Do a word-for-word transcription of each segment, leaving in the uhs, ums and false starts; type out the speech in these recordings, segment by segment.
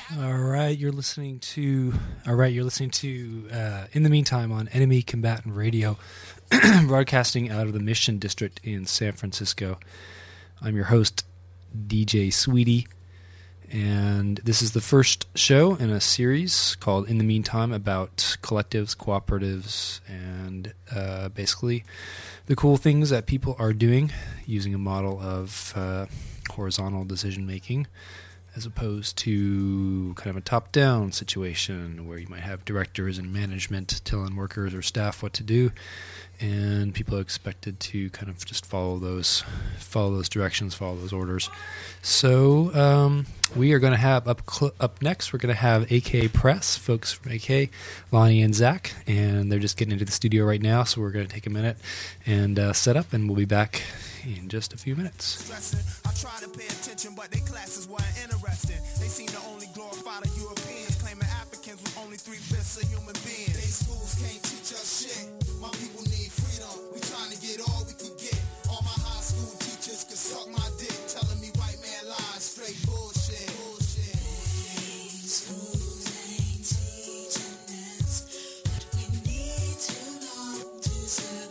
All right, you're listening to. All right, you're listening to. Uh, in the meantime, on Enemy Combatant Radio, broadcasting out of the Mission District in San Francisco. I'm your host, D J Sweetie, and this is the first show in a series called In the Meantime about collectives, cooperatives, and uh, basically the cool things that people are doing using a model of uh, horizontal decision making, as opposed to kind of a top-down situation where you might have directors and management telling workers or staff what to do, and people are expected to kind of just follow those, follow those directions, follow those orders. So um, we are going to have up cl- up next. We're going to have A K Press, folks from A K, Lonnie and Zach, and they're just getting into the studio right now. So we're going to take a minute and uh, set up, and we'll be back in just a few minutes. I try to pay attention, but their classes weren't interesting. They seem to only glorify the Europeans, claiming Africans with only three-fifths of human beings. They schools can't teach us shit. My people need freedom. We trying to get all we can get. All my high school teachers could suck my dick, telling me white man lies, straight bullshit. Bullshit. Schools ain't teaching us what we need to know to survive.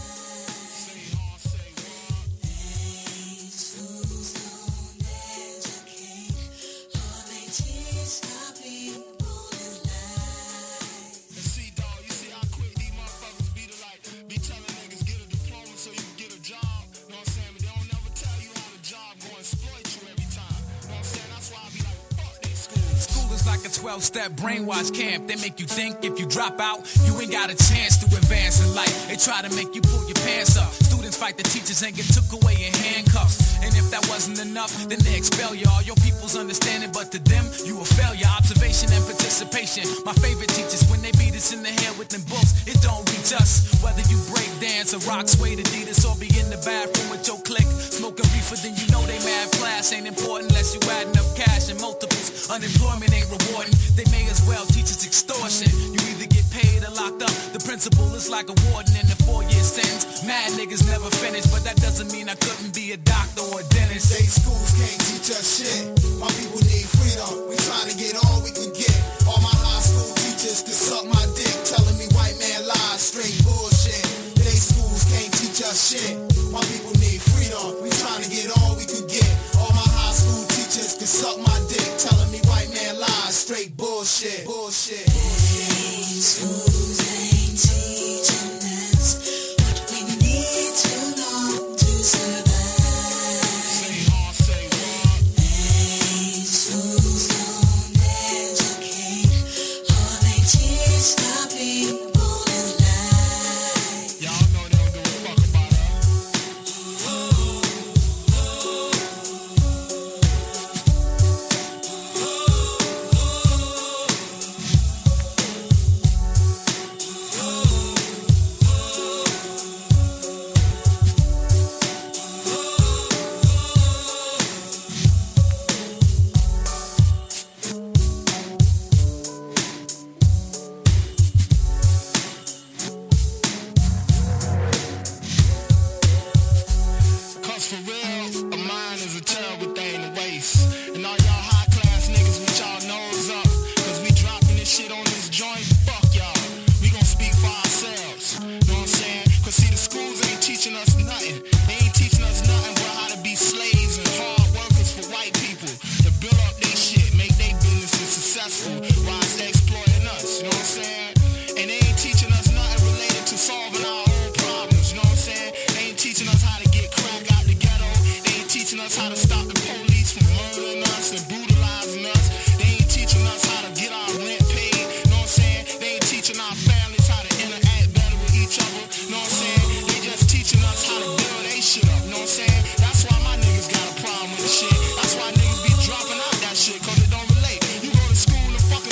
twelve-step brainwash camp. They make you think if you drop out, you ain't got a chance to advance in life. They try to make you pull your pants up. Students fight the teachers and get took away in handcuffs. And if that wasn't enough, then they expel you. All your people's understanding, but to them, you a failure. Observation and participation. My favorite teachers, when they beat us in the head with them books, it don't reach us. Whether you break dance or rock, sway to Adidas, or be in the bathroom with your clique, smoking reefer, then you know they mad. Class ain't important unless you adding up cash and multiples. Unemployment ain't rewarding. They may as well teach us extortion. You either get paid or locked up. The principal is like a warden in the four-year sentence. Mad niggas never finish, but that doesn't mean I couldn't be a doctor or a dentist. State schools can't teach us shit. My people need freedom. We trying to get all we can get. All my high school teachers could suck my dick, telling me white man lies, straight bullshit. They schools can't teach us shit. My people need freedom. We trying to get all we can get. All my high school teachers could suck my dick, telling me white man lies, straight bullshit. Bullshit. Schools ain't teaching us what we need to know to survive. Say on, say what? They schools don't educate. All they teach the people is lies. Y'all know they don't give a fuck about us. Oh, oh, Cause for real, a mind is a terrible thing to waste. And all y'all high class niggas with y'all nose up, cause we dropping this shit on this joint, fuck y'all. We gon' speak for ourselves, know what I'm saying? Cause see, the schools ain't teaching us nothing. They ain't teaching us nothing but how to be slaves and hard workers for white people, to build up their shit, make their businesses successful, whilst they exploiting us, you know what I'm saying? And they ain't teaching us nothing related to solving our own problems, you know what I'm saying? They ain't teaching us how to get crack out the ghetto. They ain't teaching us how to stop the police from murdering us and brutalizing us. They ain't teaching us how to get our rent paid, you know what I'm saying? They ain't teaching our families how to interact better with each other, you know what I'm saying? They just teaching us how to build their shit up, you know what I'm saying? That's why my niggas got a problem with the shit. That's why niggas be dropping out that shit, cause it don't relate. You go to school to fucking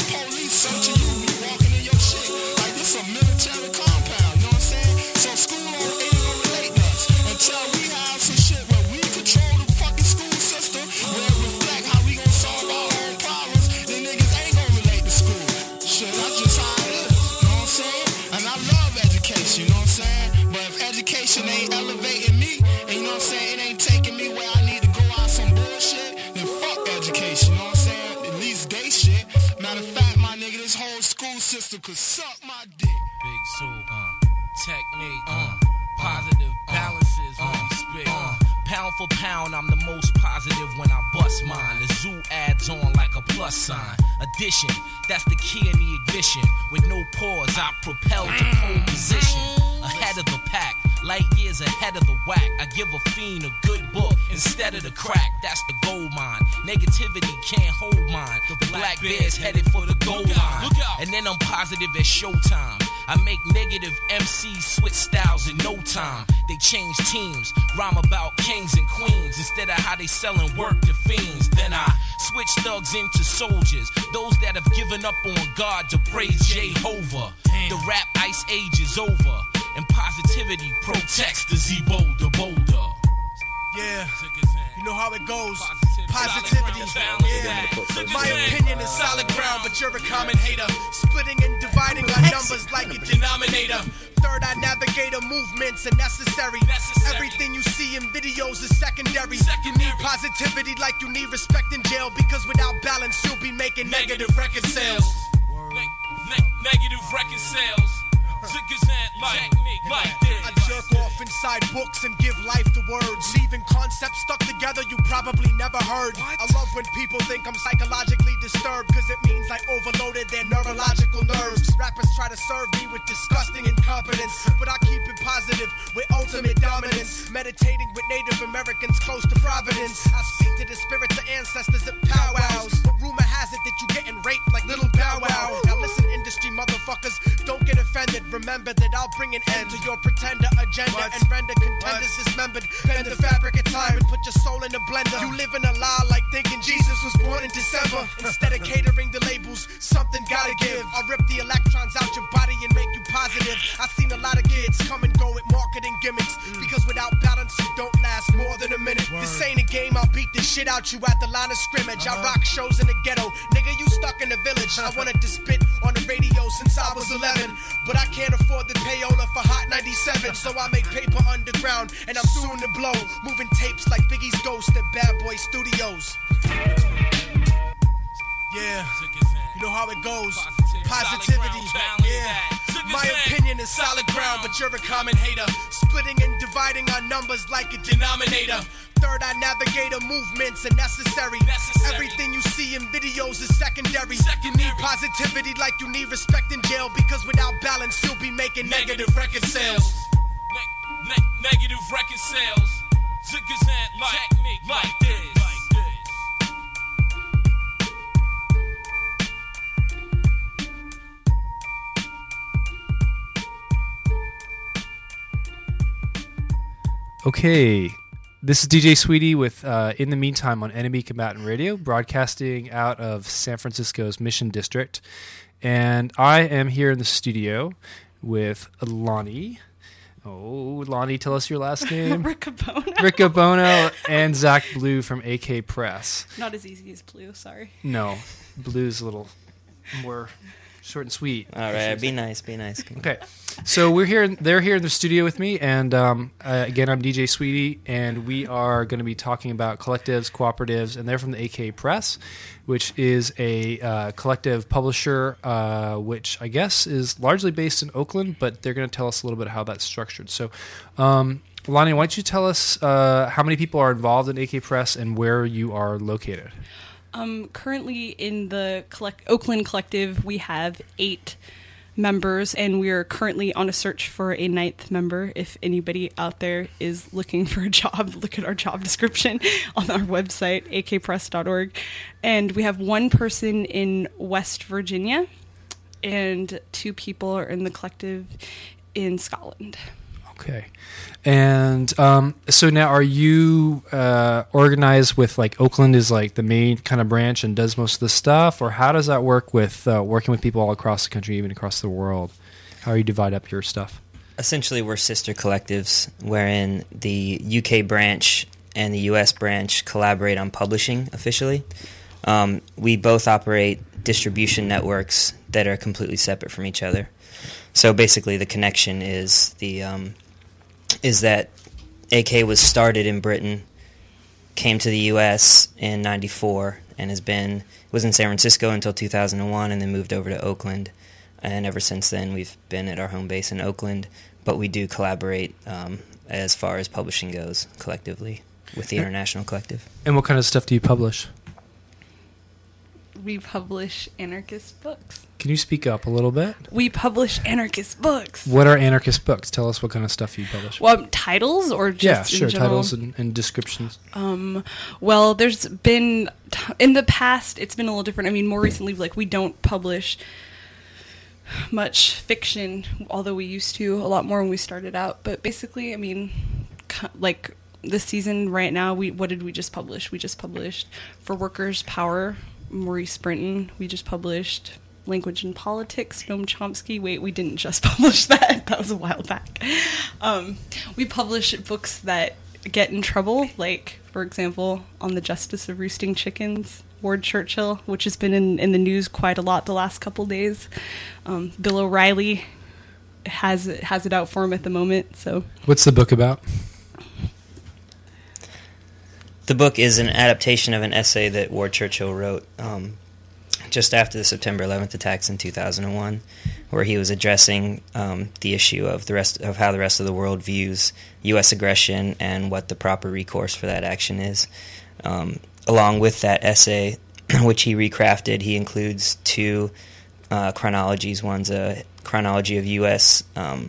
that's gay shit. Matter of fact, my nigga, this whole school system could suck my dick. Big Zoo, uh, technique, uh, positive balances when we spit. Uh, pound for pound, I'm the most positive when I bust mine. The zoo adds on like a plus sign. Addition, that's the key in the ignition. With no pause, I propel to pole position. Ahead of the pack, light years ahead of the whack. I give a fiend a good book instead of the crack. That's the gold mine. Negativity can't hold mine. The black bear's headed for the gold line. And then I'm positive at showtime. I make negative M Cs switch styles in no time. They change teams, rhyme about kings and queens instead of how they selling work to fiends. Then I switch thugs into soldiers, those that have given up on God to praise Jehovah. The rap ice age is over, and positivity protects the Z-Bo, the boulder. Yeah, you know how it goes. Positivity, yeah. My opinion is solid ground, but you're a common hater. Splitting and dividing our numbers like a denominator. Third eye navigator, movements are necessary. Everything you see in videos is secondary. You need positivity like you need respect in jail, because without balance you'll be making negative record sales. Negative record sales. Like, like this. I jerk off inside books and give life to words, leaving concepts stuck together you probably never heard. What? I love when people think I'm psychologically disturbed, cause it means I overloaded their neurological nerves. Rappers try to serve me with disgusting incompetence, but I keep it positive with ultimate dominance. Meditating with Native Americans close to Providence, I speak to the spirits of ancestors at powwows, but rumor has it that you getting raped like little Bow Wow. Now listen, industry motherfuckers, don't get offended. Remember that I'll bring an end to your pretender agenda what? And render contenders what? Dismembered. Bend the fabric of time and put your soul in a blender. You live in a lie like thinking Jesus was born in December. Instead of catering the labels, something gotta give. I'll rip the electrons out your body and make you positive. I've seen a lot of kids come and go with marketing gimmicks, mm. because without balance you don't last more than a minute. Word. This ain't a game, I'll beat the shit out you at the line of scrimmage. uh-huh. I rock shows in the ghetto, nigga you stuck in the village. I wanted to spit on the radio since I was eleven, but I can't afford the payola for Hot ninety-seven, so I make paper underground and I'm soon to blow, moving tapes like Biggie's Ghost at Bad Boy Studios. Yeah, you know how it goes. Positivity, yeah. My opinion is solid ground, but you're a common hater. Splitting and dividing our numbers like a denominator. Third eye navigator, movements are necessary. Everything you see in videos is secondary. You need positivity like you need respect in jail, because without balance you'll be making negative record sales. Ne- ne- negative record sales. Zigazant like, technique like this. Okay, this is D J Sweetie with uh, In the Meantime on Enemy Combatant Radio, broadcasting out of San Francisco's Mission District. And I am here in the studio with Lonnie. Oh, Lonnie, tell us your last name. Riccobono. Riccobono and Zach Blue from A K Press. Not as easy as Blue, sorry. No, Blue's a little more short and sweet. All right, be nice, be nice. Okay, so we're here. They're here in the studio with me, and um, uh, again, I'm D J Sweetie, and we are going to be talking about collectives, cooperatives, and they're from the A K Press, which is a uh, collective publisher, uh, which I guess is largely based in Oakland, but they're going to tell us a little bit how that's structured. So, um, Lonnie, why don't you tell us uh, how many people are involved in A K Press and where you are located? Um, currently in the collect- Oakland Collective, we have eight members, and we are currently on a search for a ninth member. If anybody out there is looking for a job, look at our job description on our website, a k press dot org. And we have one person in West Virginia, and two people are in the collective in Scotland. Okay. And um, so now are you uh, organized with, like, Oakland is like the main kind of branch and does most of the stuff, or how does that work with uh, working with people all across the country, even across the world? How do you divide up your stuff? Essentially, we're sister collectives, wherein the U K branch and the U S branch collaborate on publishing officially. Um, we both operate distribution networks that are completely separate from each other. So basically, the connection is the um, is that A K was started in Britain, came to the U S in ninety-four, and has been was in San Francisco until two thousand one, and then moved over to Oakland. And ever since then, we've been at our home base in Oakland. But we do collaborate um, as far as publishing goes collectively with the International Collective. And what kind of stuff do you publish? We publish anarchist books. Can you speak up a little bit? We publish anarchist books. What are anarchist books? Tell us what kind of stuff you publish. Well, titles or just yeah, in sure, general? titles and, and descriptions. Um, well, there's been in the past it's been a little different. I mean, more recently, like we don't publish much fiction, although we used to a lot more when we started out. But basically, I mean, like this season right now, we what did we just publish? We just published For Workers' Power, Maurice Brinton. We just published Language and Politics, Noam Chomsky. Wait, we didn't just publish that. That was a while back. Um, we publish books that get in trouble, like, for example, On the Justice of Roosting Chickens, Ward Churchill, which has been in, in the news quite a lot the last couple days. Um, Bill O'Reilly has it, has it out for him at the moment. So, what's the book about? The book is an adaptation of an essay that Ward Churchill wrote um, just after the September eleventh attacks in two thousand one, where he was addressing um, the issue of the rest of how the rest of the world views U S aggression and what the proper recourse for that action is. Um, along with that essay, which he recrafted, he includes two uh, chronologies. One's a chronology of U S um,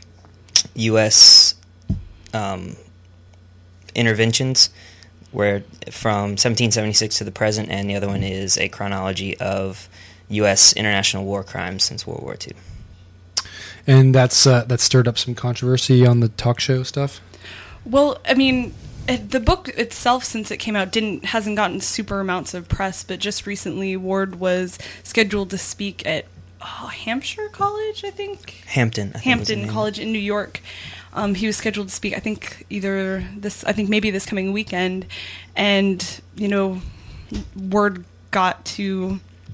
U S um, interventions, where from seventeen seventy-six to the present, and the other one is a chronology of U S international war crimes since World War Two. And that's uh, that stirred up some controversy on the talk show stuff? Well, I mean, the book itself, since it came out, didn't hasn't gotten super amounts of press, but just recently Ward was scheduled to speak at oh, Hampshire College, I think? Hampton. I think Hampton College in New York. Um, he was scheduled to speak, I think, either this, I think maybe this coming weekend. And, you know, word got to,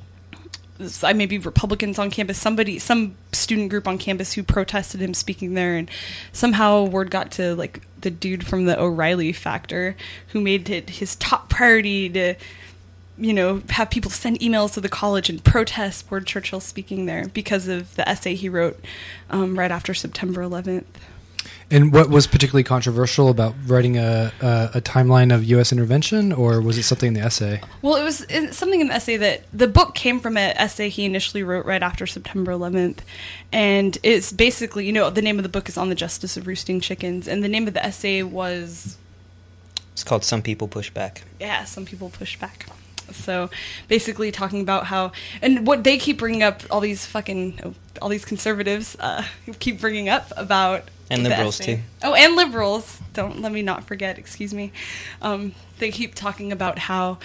I maybe Republicans on campus, somebody, some student group on campus who protested him speaking there. And somehow word got to, like, the dude from the O'Reilly factor who made it his top priority to, you know, have people send emails to the college and protest Ward Churchill speaking there because of the essay he wrote um, right after September eleventh. And what was particularly controversial about writing a, a, a timeline of U S intervention, or was it something in the essay? Well, it was in, something in the essay that the book came from an essay he initially wrote right after September eleventh. And it's basically, you know, the name of the book is On the Justice of Roosting Chickens. And the name of the essay was... It's called Some People Push Back. Yeah, Some People Push Back. So basically talking about how, and what they keep bringing up, all these fucking, all these conservatives uh, keep bringing up about... And liberals, too. Oh, and liberals. Don't let me not forget, excuse me. Um, they keep talking about how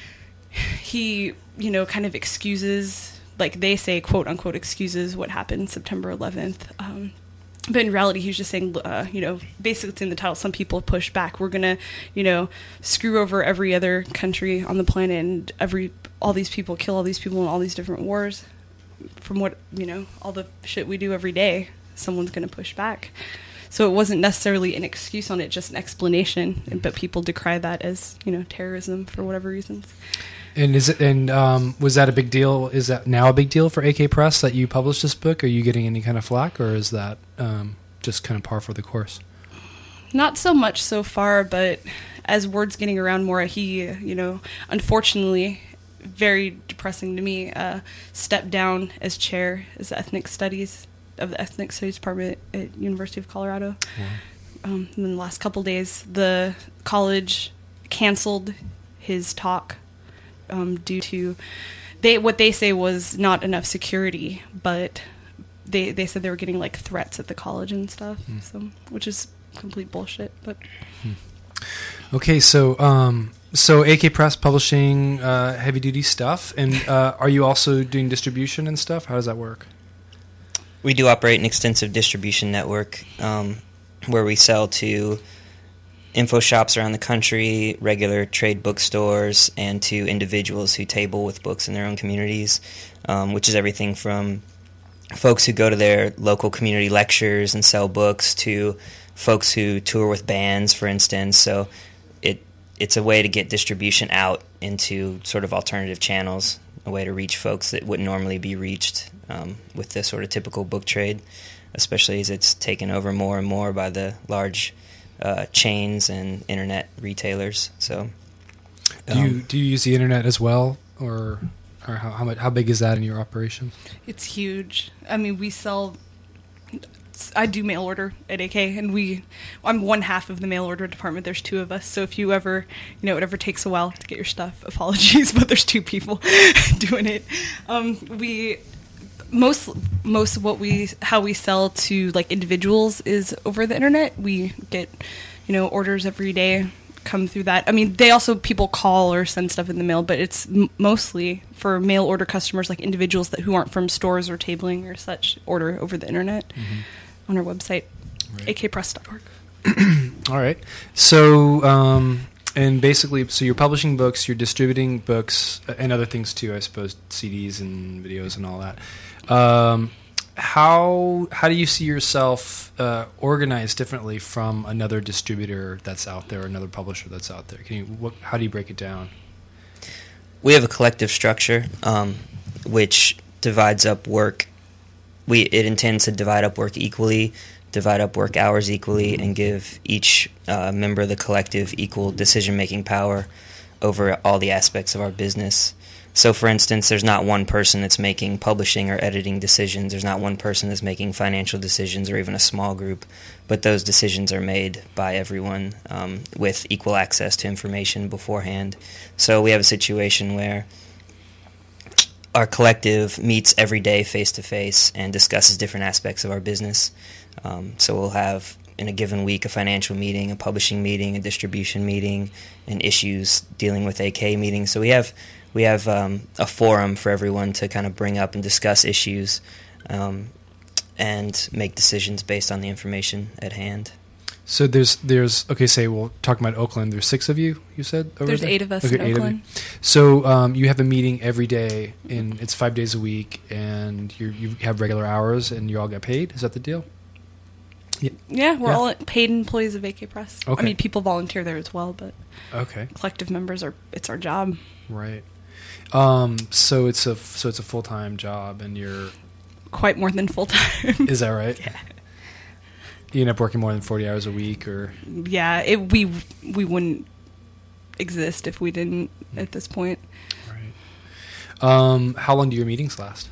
he, you know, kind of excuses, like they say, quote unquote, excuses what happened September eleventh. Um, but in reality, he's just saying, uh, you know, basically it's in the title, some people push back. We're going to, you know, screw over every other country on the planet and every all these people, kill all these people in all these different wars. From what, you know, all the shit we do every day. Someone's going to push back. So it wasn't necessarily an excuse on it, just an explanation. But people decry that as, you know, terrorism for whatever reasons. And is it? And um, was that a big deal? Is that now a big deal for A K Press that you published this book? Are you getting any kind of flack, or is that um, just kind of par for the course? Not so much so far, but as word's getting around more, he, you know, unfortunately, very depressing to me, uh, stepped down as chair as ethnic studies. of the Ethnic Studies Department at University of Colorado. Yeah. Um, in the last couple days, the college canceled his talk um, due to they what they say was not enough security, but they they said they were getting like threats at the college and stuff, mm. so which is complete bullshit. But mm. okay, so um, so A K Press publishing uh, heavy duty stuff, and uh, are you also doing distribution and stuff? How does that work? We do operate an extensive distribution network um, where we sell to info shops around the country, regular trade bookstores, and to individuals who table with books in their own communities, um, which is everything from folks who go to their local community lectures and sell books to folks who tour with bands, for instance. So it it's a way to get distribution out into sort of alternative channels, a way to reach folks that wouldn't normally be reached um, with the sort of typical book trade, especially as it's taken over more and more by the large uh, chains and internet retailers. So, do you um, do you use the internet as well, or or how how, much, how big is that in your operation? It's huge. I mean, we sell. I do mail order at A K, and we. I'm one half of the mail order department. There's two of us, so if you ever, you know, it ever takes a while to get your stuff, apologies, but there's two people doing it. Um, we. Most most of what we how we sell to like individuals is over the internet. We get, you know, orders every day come through that. I mean, they also people call or send stuff in the mail, but it's m- mostly for mail order customers, like individuals that who aren't from stores or tabling or such, order over the internet mm-hmm. on our website, right. a k press dot org. All right. So, um, and basically, so you're publishing books, you're distributing books, and other things too, I suppose, C Ds and videos and all that. Um, how how do you see yourself uh, organized differently from another distributor that's out there, another publisher that's out there? Can you what, how do you break it down? We have a collective structure um, which divides up work. We it intends to divide up work equally, divide up work hours equally, and give each uh, member of the collective equal decision-making power over all the aspects of our business. So, for instance, there's not one person that's making publishing or editing decisions. There's not one person that's making financial decisions or even a small group. But those decisions are made by everyone um, with equal access to information beforehand. So we have a situation where our collective meets every day face-to-face and discusses different aspects of our business. Um, so we'll have, in a given week, a financial meeting, a publishing meeting, a distribution meeting, and issues dealing with A K meetings. So we have... We have um, a forum for everyone to kind of bring up and discuss issues um, and make decisions based on the information at hand. So there's, there's okay, say, well, talking about Oakland, there's six of you, you said? Over there's there? eight of us okay, in eight Oakland. So um, you have a meeting every day, and it's five days a week, and you you have regular hours, and you all get paid? Is that the deal? Yeah, yeah we're yeah. all paid employees of A K Press. Okay. I mean, people volunteer there as well, but okay. collective members, are it's our job. Right. Um, so it's a so it's a full time job, and you're quite more than full time. Is that right? Yeah. You end up working more than forty hours a week, or yeah, it, we we wouldn't exist if we didn't at this point. Right. Um, how long do your meetings last?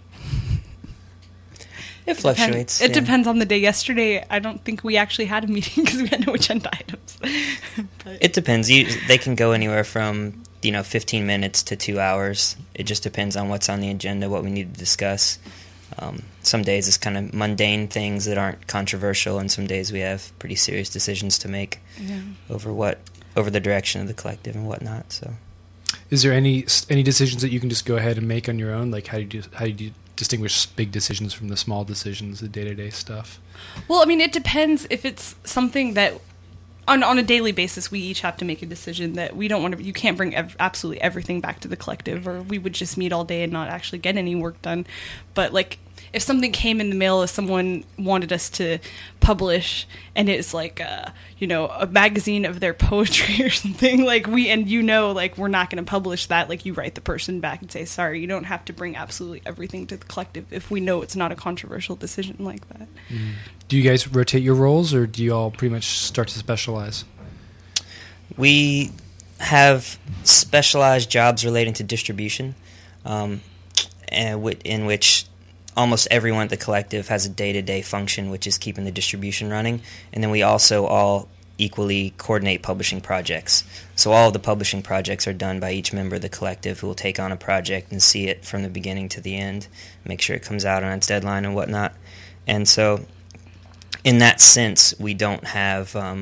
It fluctuates. It yeah. depends on the day. Yesterday, I don't think we actually had a meeting because we had no agenda items. But it depends. You, they can go anywhere from you know fifteen minutes to two hours. It just depends on what's on the agenda, what we need to discuss. Um, some days it's kind of mundane things that aren't controversial, and some days we have pretty serious decisions to make yeah. over what over the direction of the collective and whatnot. So, is there any any decisions that you can just go ahead and make on your own? Like how do you how do you distinguish big decisions from the small decisions, the day-to-day stuff? Well, I mean, it depends if it's something that on on a daily basis we each have to make a decision that we don't want to. You can't bring ev- absolutely everything back to the collective, or we would just meet all day and not actually get any work done. But like, if something came in the mail, if someone wanted us to publish, and it's like, uh, you know, a magazine of their poetry or something, like we, and you know, like we're not going to publish that, like you write the person back and say, sorry, you don't have to bring absolutely everything to the collective if we know it's not a controversial decision like that. Mm. Do you guys rotate your roles, or do you all pretty much start to specialize? We have specialized jobs relating to distribution, um, and w- in which almost everyone at the collective has a day-to-day function, which is keeping the distribution running. And then we also all equally coordinate publishing projects. So all of the publishing projects are done by each member of the collective, who will take on a project and see it from the beginning to the end, make sure it comes out on its deadline and whatnot. And so in that sense, we don't have... Um,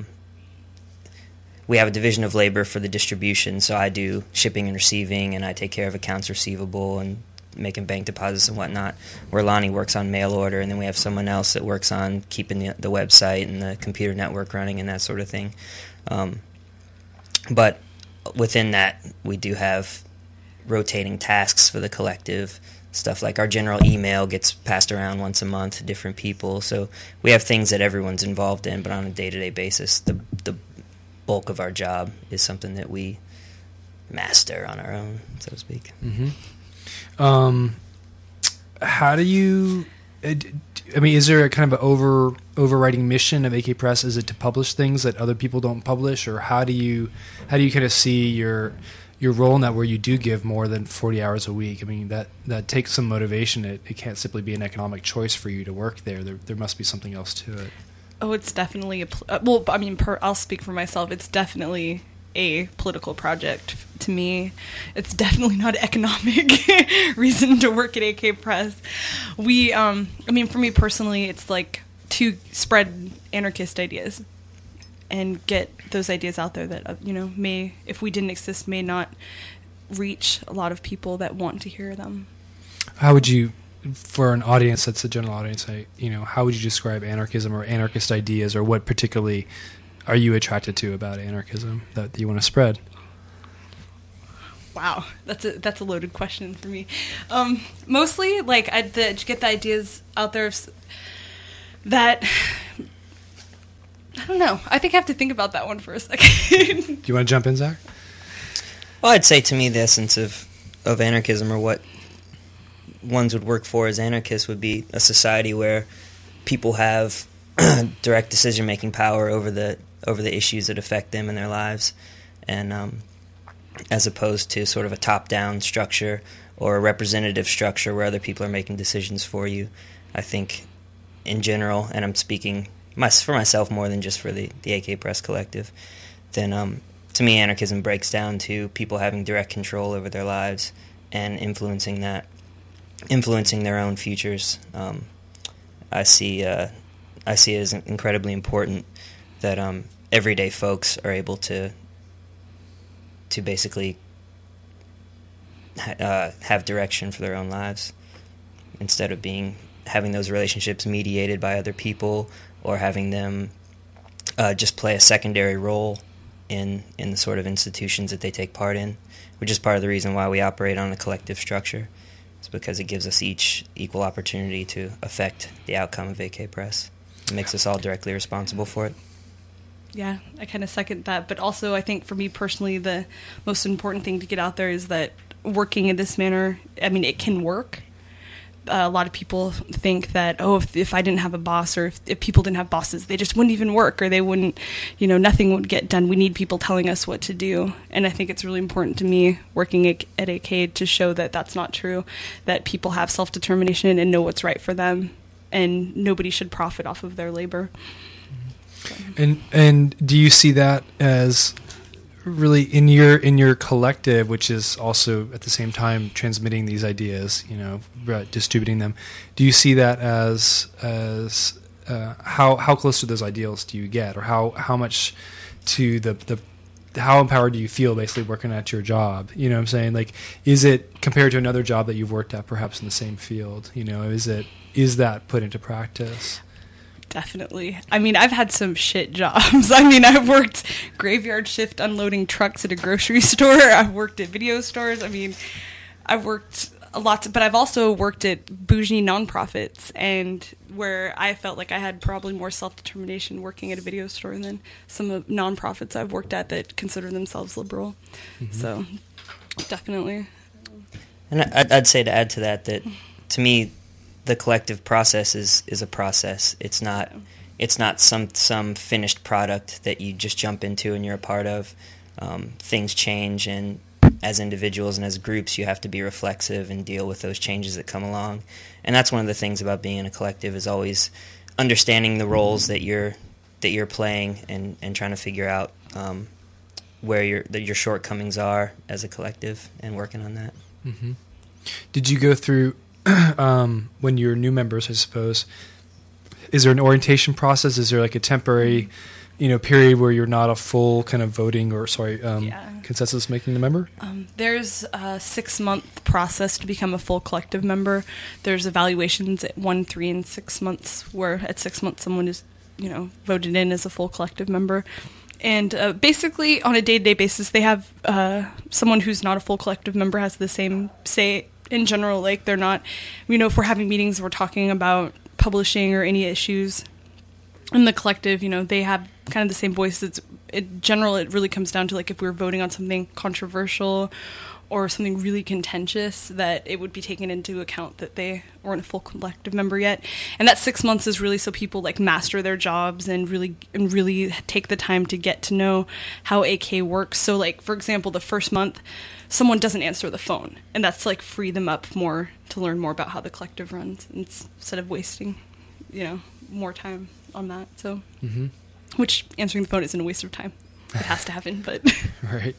we have a division of labor for the distribution, so I do shipping and receiving, and I take care of accounts receivable and making bank deposits and whatnot, where Lonnie works on mail order, and then we have someone else that works on keeping the, the website and the computer network running and that sort of thing. Um, but within that, we do have rotating tasks for the collective. Stuff like our general email gets passed around once a month to different people. So we have things that everyone's involved in, but on a day-to-day basis, the the bulk of our job is something that we master on our own, so to speak. Mm-hmm. Um, how do you? I mean, is there a kind of an over overriding mission of A K Press? Is it to publish things that other people don't publish, or how do you how do you kind of see your your role in that, where you do give more than forty hours a week? I mean, that that takes some motivation. It, it can't simply be an economic choice for you to work there. There there must be something else to it. Oh, it's definitely a pl- uh, well. I mean, per, I'll speak for myself. It's definitely a political project to me. It's definitely not an economic reason to work at A K Press. We, um, I mean, for me personally, it's like to spread anarchist ideas and get those ideas out there that, uh, you know, may, if we didn't exist, may not reach a lot of people that want to hear them. How would you, for an audience that's a general audience, I, you know, how would you describe anarchism or anarchist ideas, or what particularly are you attracted to about anarchism that you want to spread? Wow, that's a that's a loaded question for me. Um, mostly, like, I the, get the ideas out there that, I don't know. I think I have to think about that one for a second. Do you want to jump in, Zach? Well, I'd say to me the essence of, of anarchism, or what ones would work for as anarchists, would be a society where people have direct decision-making power over the over the issues that affect them in their lives, and um, as opposed to sort of a top-down structure or a representative structure where other people are making decisions for you. I think, in general, and I'm speaking my, for myself more than just for the, the A K Press Collective, then um, to me anarchism breaks down to people having direct control over their lives and influencing that, influencing their own futures. Um, I see uh, I see it as incredibly important that um, everyday folks are able to to basically ha- uh, have direction for their own lives, instead of being having those relationships mediated by other people, or having them uh, just play a secondary role in in the sort of institutions that they take part in, which is part of the reason why we operate on a collective structure. It's because it gives us each equal opportunity to affect the outcome of A K Press. It makes us all directly responsible for it. Yeah, I kind of second that. But also, I think for me personally, the most important thing to get out there is that working in this manner, I mean, it can work. Uh, a lot of people think that, oh, if, if I didn't have a boss, or if, if people didn't have bosses, they just wouldn't even work, or they wouldn't, you know, nothing would get done. We need people telling us what to do. And I think it's really important to me working at, at A K to show that that's not true, that people have self-determination and know what's right for them, and nobody should profit off of their labor. And and do you see that as really in your in your collective, which is also at the same time transmitting these ideas, you know, distributing them? Do you see that as as uh, how how close to those ideals do you get, or how how much to the the how empowered do you feel basically working at your job? You know what I'm saying? Like, is it compared to another job that you've worked at perhaps in the same field? You know, is it is that put into practice? Definitely. I mean, I've had some shit jobs. I mean, I've worked graveyard shift unloading trucks at a grocery store. I've worked at video stores. I mean, I've worked a lot, but I've also worked at bougie nonprofits, and where I felt like I had probably more self-determination working at a video store than some of nonprofits I've worked at that consider themselves liberal. Mm-hmm. So, definitely. And I'd, I'd say to add to that, that to me, the collective process is, is a process. It's not it's not some some finished product that you just jump into and you're a part of. Um, things change, and as individuals and as groups, you have to be reflexive and deal with those changes that come along. And that's one of the things about being in a collective, is always understanding the roles that you're that you're playing, and, and trying to figure out um, where your that your shortcomings are as a collective, and working on that. Mm-hmm. Did you go through? Um, when you're new members, I suppose, is there an orientation process? Is there like a temporary, you know, period where you're not a full kind of voting or sorry um, yeah. consensus making the member? Um, there's a six month process to become a full collective member. There's evaluations at one, three, and six months. Where at six months, someone is, you know, voted in as a full collective member. And uh, basically, on a day-to-day basis, they have uh, someone who's not a full collective member has the same say. In general, like, they're not, you know, if we're having meetings, we're talking about publishing or any issues, in the collective, you know, they have kind of the same voice. It's, in general, it really comes down to, like, if we were voting on something controversial or something really contentious, that it would be taken into account that they weren't a full collective member yet. And that six months is really so people, like, master their jobs and really and really take the time to get to know how A K works. So, like, for example, the first month, someone doesn't answer the phone, and that's to, like, free them up more to learn more about how the collective runs instead of wasting, you know, more time on that. So, mm-hmm. which answering the phone isn't a waste of time. It has to happen, but right.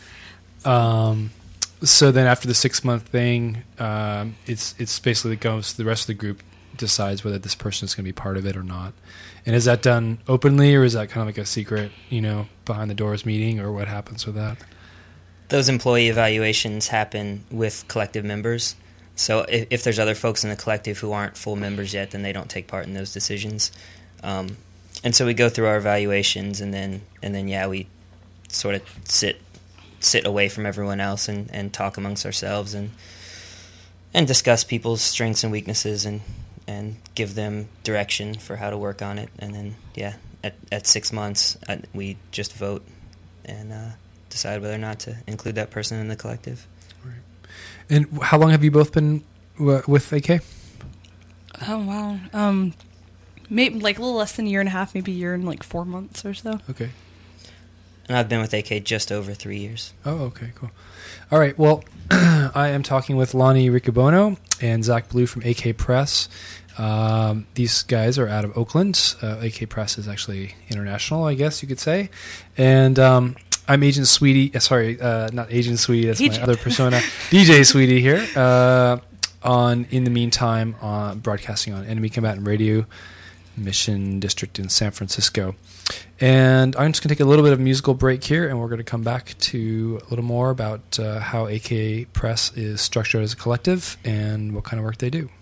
Um. So then, after the six month thing, um, it's it's basically goes. The rest of the group decides whether this person is going to be part of it or not. And is that done openly, or is that kind of like a secret, you know, behind the doors meeting, or what happens with that? Those employee evaluations happen with collective members. So if, if there's other folks in the collective who aren't full members yet, then they don't take part in those decisions. Um, and so we go through our evaluations, and then and then yeah, we sort of sit. sit away from everyone else and, and talk amongst ourselves and and discuss people's strengths and weaknesses and, and give them direction for how to work on it. And then, yeah, at, at six months, uh, we just vote and uh, decide whether or not to include that person in the collective. Right. And how long have you both been w- with A K? Oh, wow. Um, maybe like a little less than a year and a half, maybe a year and like four months or so. Okay. And I've been with A K just over three years. Oh, okay, cool. All right, well, I am talking with Lonnie Riccobono and Zach Blue from A K Press. Um, these guys are out of Oakland. Uh, A K Press is actually international, I guess you could say. And um, I'm Agent Sweetie. Uh, sorry, uh, not Agent Sweetie. That's Agent. my other persona. D J Sweetie here. Uh, on In the Meantime, uh, broadcasting on Enemy Combatant Radio, Mission District in San Francisco. And I'm just going to take a little bit of a musical break here, and we're going to come back to a little more about uh, how A K Press is structured as a collective and what kind of work they do.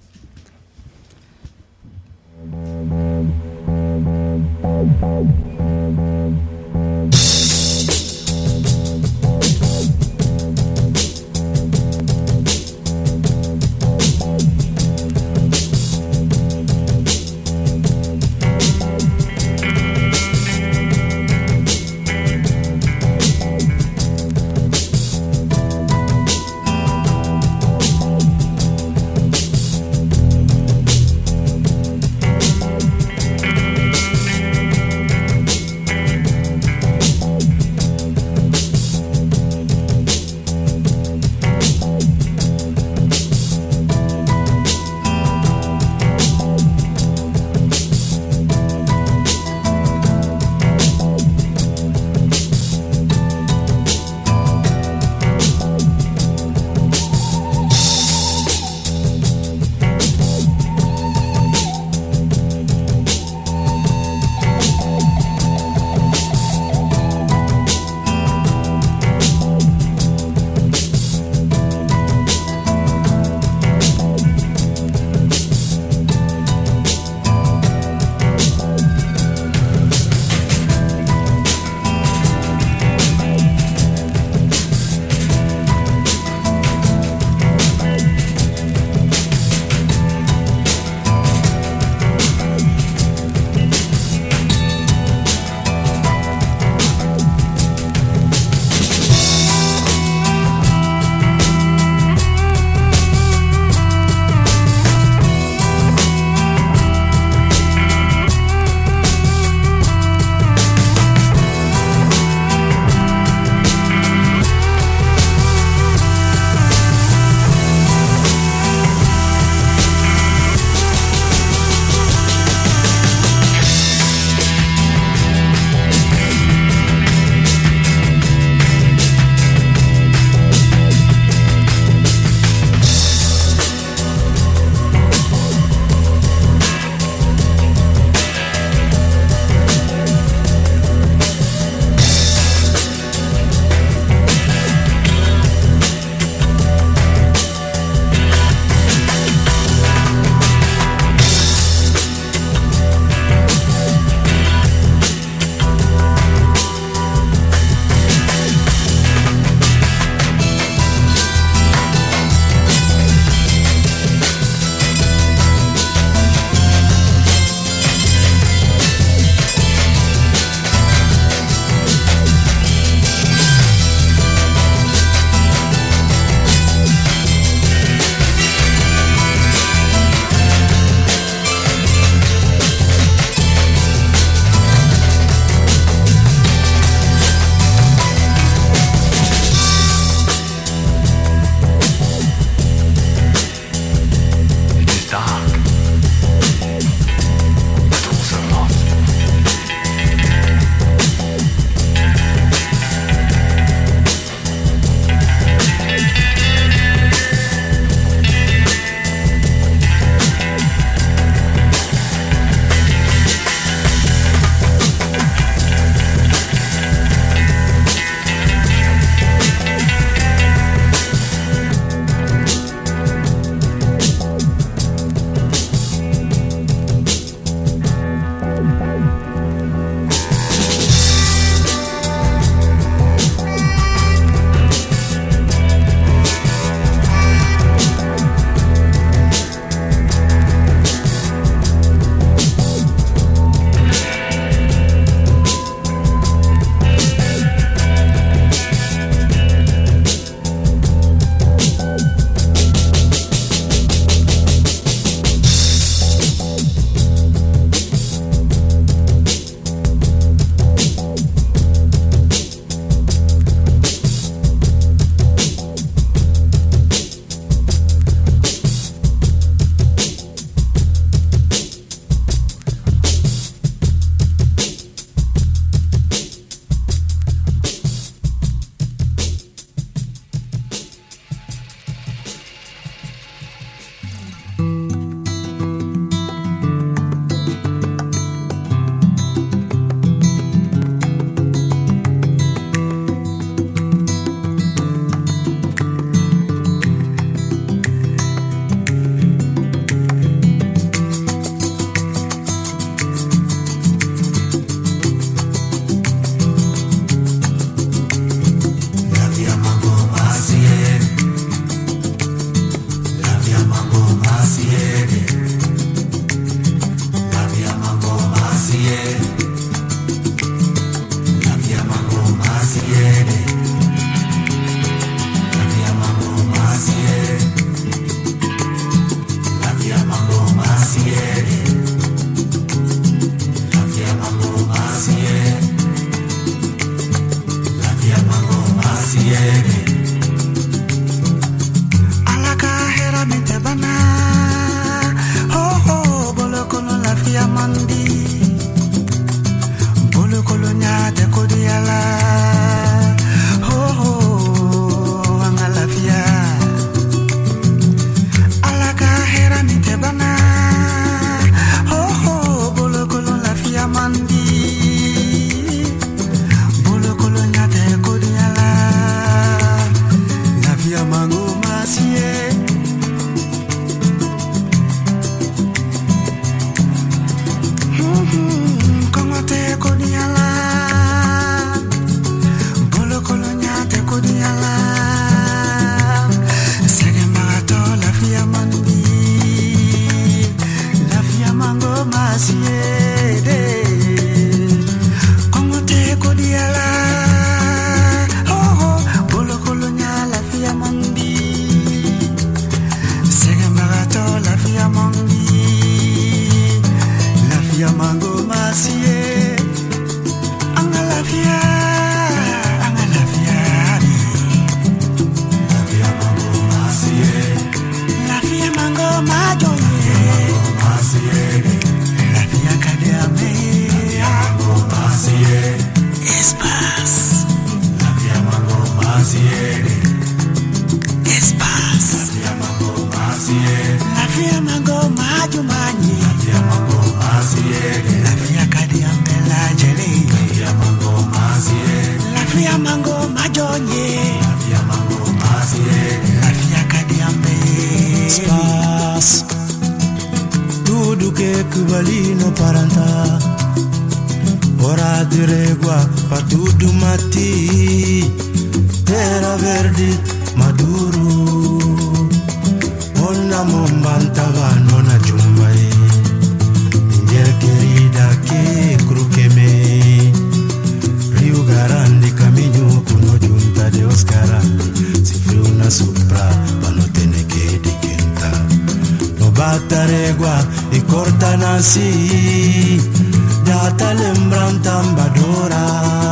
Kubalino paranta ora diregua patudu mati terra verdi maduro onna mombantava nona jumbai ingel querida que crukeme Rio Grande caminho kuno junta de Oscara si frio na supra panotene que de quenta no bataregua e corta nasi data lembranza ambadora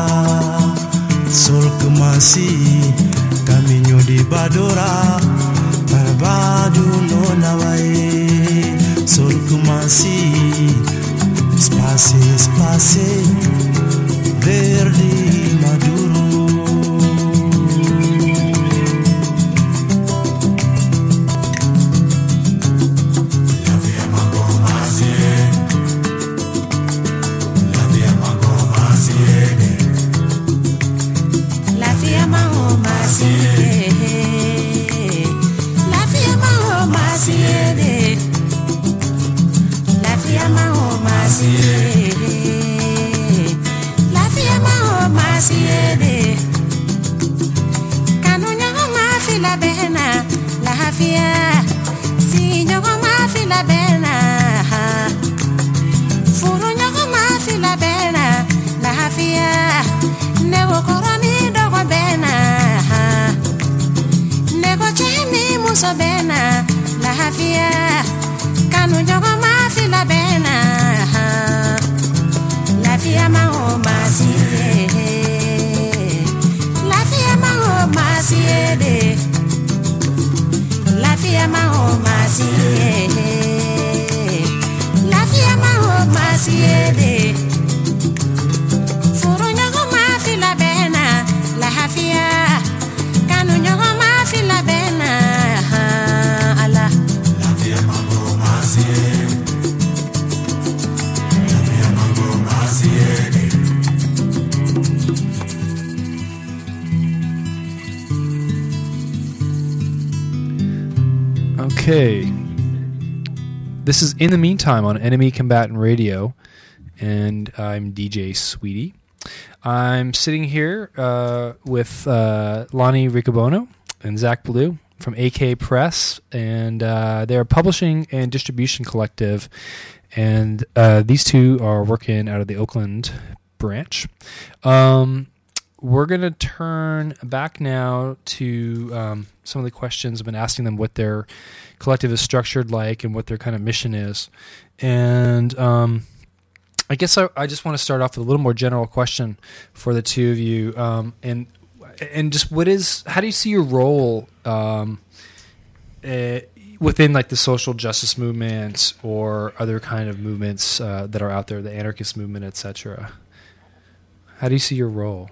sol kemasi caminho di badora barbado no navai sol kemasi space space verde maduro Okay. This is In the Meantime on Enemy Combatant Radio, and I'm D J Sweetie. I'm sitting here uh, with uh, Lonnie Riccobono and Zach Blue from A K Press, and uh, they're a publishing and distribution collective, and uh, these two are working out of the Oakland branch. Um, we're going to turn back now to um, some of the questions. I've been asking them what their collective is structured like and what their kind of mission is. And um, I guess I, I just want to start off with a little more general question for the two of you. Um, and and just what is, how do you see your role um, uh, within like the social justice movement or other kind of movements uh, that are out there, the anarchist movement, et cetera? How do you see your role?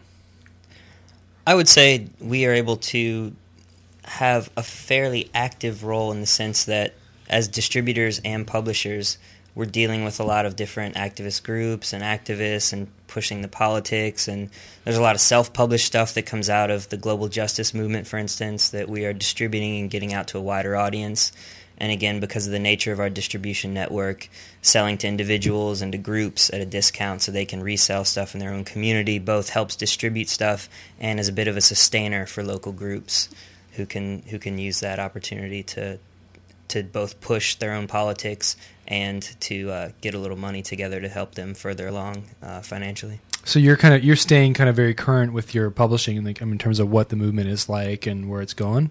I would say we are able to have a fairly active role in the sense that as distributors and publishers, we're dealing with a lot of different activist groups and activists and pushing the politics, and there's a lot of self-published stuff that comes out of the global justice movement, for instance, that we are distributing and getting out to a wider audience. And again, because of the nature of our distribution network, selling to individuals and to groups at a discount so they can resell stuff in their own community both helps distribute stuff and is a bit of a sustainer for local groups who can who can use that opportunity to to both push their own politics and to uh, get a little money together to help them further along uh, financially. So you're kind of you're staying kind of very current with your publishing, like, I mean, in terms of what the movement is like and where it's going.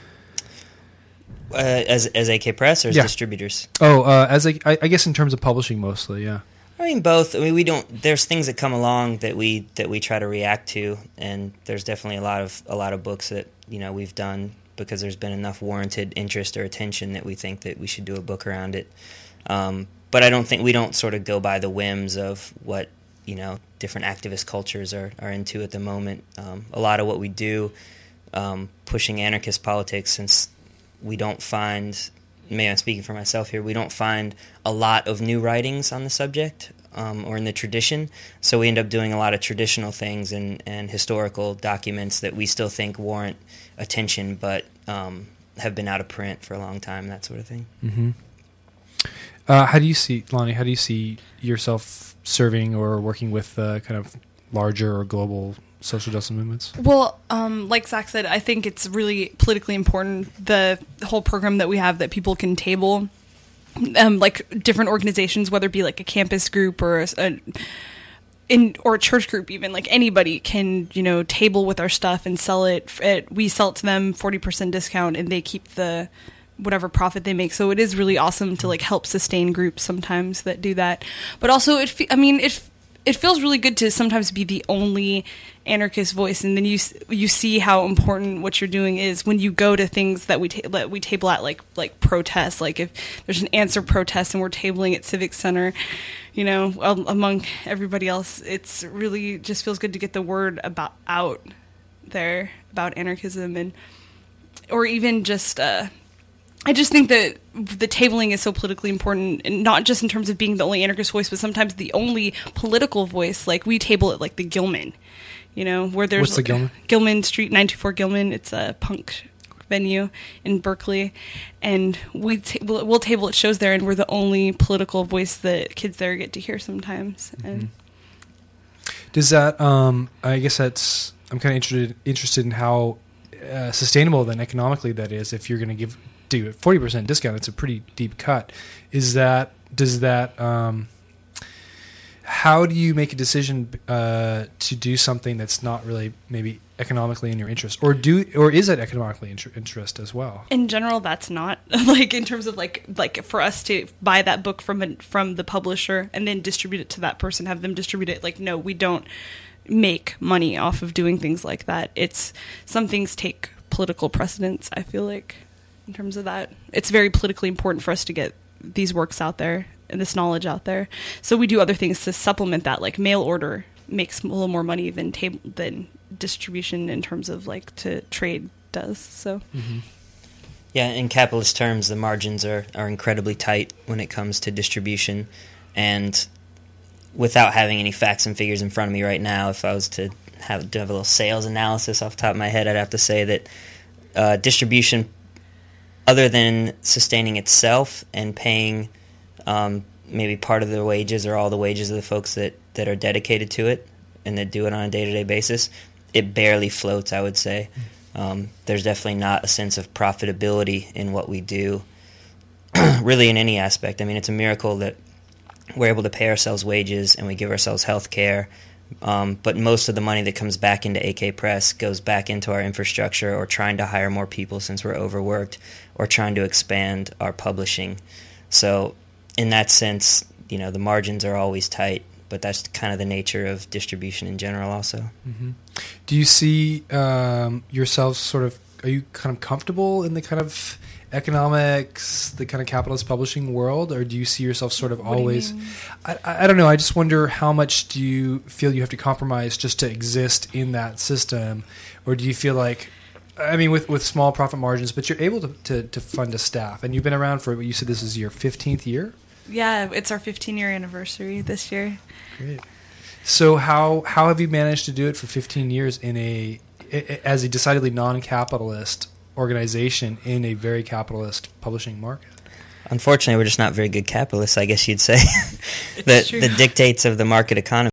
Uh, as as A K Press or as yeah. distributors? Oh, uh, as a, I, I guess in terms of publishing mostly, yeah. I mean both. I mean we don't. There's things that come along that we that we try to react to, and there's definitely a lot of a lot of books that you know we've done because there's been enough warranted interest or attention that we think that we should do a book around it. Um, but I don't think we don't sort of go by the whims of what, you know, different activist cultures are, are into at the moment. Um, a lot of what we do, um, pushing anarchist politics, since we don't find, maybe I'm speaking for myself here, we don't find a lot of new writings on the subject um, or in the tradition. So we end up doing a lot of traditional things and, and historical documents that we still think warrant attention, but um, have been out of print for a long time, that sort of thing. Mm-hmm. Uh, how do you see, Lonnie, how do you see yourself serving or working with uh, kind of larger or global social justice movements? Well, um, like Zach said, I think it's really politically important, the whole program that we have that people can table, um, like different organizations, whether it be like a campus group or a, a in or a church group, even like anybody can, you know, table with our stuff and sell it. At, we sell it to them forty percent discount, and they keep the whatever profit they make. So it is really awesome to like help sustain groups sometimes that do that. But also, it fe- I mean, it it feels really good to sometimes be the only anarchist voice, and then you you see how important what you're doing is when you go to things that we ta- that we table at, like like protests. Like if there's an answer protest and we're tabling at Civic Center, you know, among everybody else, it's really just feels good to get the word about out there about anarchism, and or even just. Uh, I just think that the tabling is so politically important, and not just in terms of being the only anarchist voice, but sometimes the only political voice. Like we table at like the Gilman, you know, where there's What's the Gilman? Gilman Street, nine two four Gilman. It's a punk venue in Berkeley, and we ta- we'll, we'll table at shows there, and we're the only political voice that kids there get to hear sometimes. Mm-hmm. And does that? Um, I guess that's. I'm kind of interested interested in how uh, sustainable then economically that is. If you're going to give do a forty percent discount, it's a pretty deep cut. Is that, does that, um, how do you make a decision uh, to do something that's not really maybe economically in your interest, or do, or is it economically in interest as well? In general, that's not like in terms of like like for us to buy that book from a, from the publisher and then distribute it to that person, have them distribute it. Like, no, we don't make money off of doing things like that. It's some things take political precedence, I feel like. In terms of that, it's very politically important for us to get these works out there and this knowledge out there. So we do other things to supplement that, like mail order makes a little more money than table than distribution in terms of like to trade does. So mm-hmm. Yeah, in capitalist terms, the margins are, are incredibly tight when it comes to distribution. And without having any facts and figures in front of me right now, if I was to have, to have a little sales analysis off the top of my head, I'd have to say that uh, distribution, other than sustaining itself and paying um, maybe part of the wages or all the wages of the folks that, that are dedicated to it and that do it on a day-to-day basis, it barely floats, I would say. Um, there's definitely not a sense of profitability in what we do, really in any aspect. I mean, it's a miracle that we're able to pay ourselves wages and we give ourselves health care, um, but most of the money that comes back into A K Press goes back into our infrastructure or trying to hire more people since we're overworked, or trying to expand our publishing. So in that sense, you know, the margins are always tight, but that's kind of the nature of distribution in general also. Mm-hmm. Do you see um, yourselves sort of, are you kind of comfortable in the kind of economics, the kind of capitalist publishing world, or do you see yourself sort of what always, I, I don't know, I just wonder how much do you feel you have to compromise just to exist in that system, or do you feel like, I mean, with, with small profit margins, but you're able to, to, to fund a staff, and you've been around for, you said this is your fifteenth year? yeah, it's our fifteen year anniversary this year. Great. So how how have you managed to do it for fifteen years in a as a decidedly non-capitalist organization in a very capitalist publishing market? Unfortunately, we're just not very good capitalists, I guess you'd say. It's the, true. the dictates of the market economy